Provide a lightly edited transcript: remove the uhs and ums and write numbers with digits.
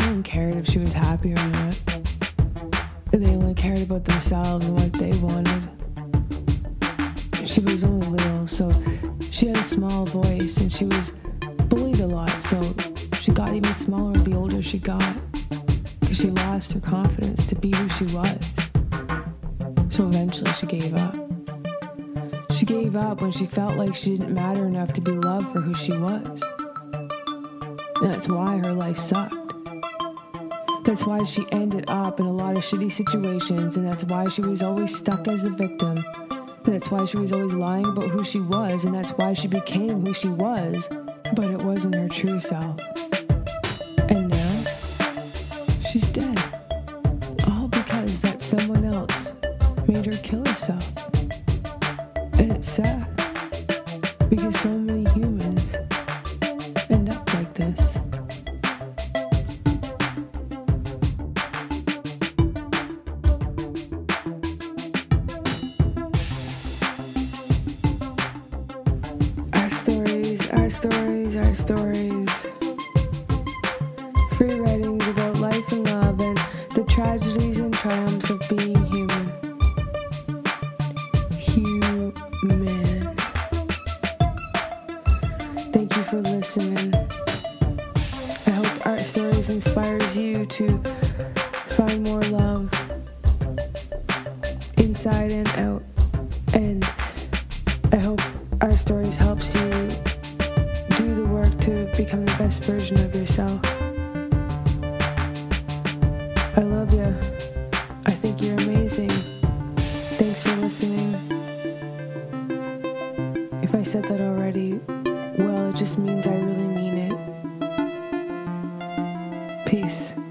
one cared if she was happy or not. They only cared about themselves and what they wanted. She was only little, so she had a small voice, and she was bullied a lot, so she got even smaller the older she got, because she lost her confidence to be who she was. So eventually she gave up. She gave up when she felt like she didn't matter enough to be loved for who she was. And that's why her life sucked. That's why she ended up in a lot of shitty situations, and that's why she was always stuck as a victim. And that's why she was always lying about who she was, and that's why she became who she was, but it wasn't her true self. And now, she's dead. All because that someone else made her kill herself. And it's sad, because so many humans end up like this. Our stories. Free writings about life and love and the tragedies and triumphs of being human. Human. Thank you for listening. I hope Art Stories inspires you to find more love inside and out. And I hope Art Stories helps you do the work to become the best version of yourself. I love you. I think you're amazing. Thanks for listening. If I said that already, well, it just means I really mean it. Peace.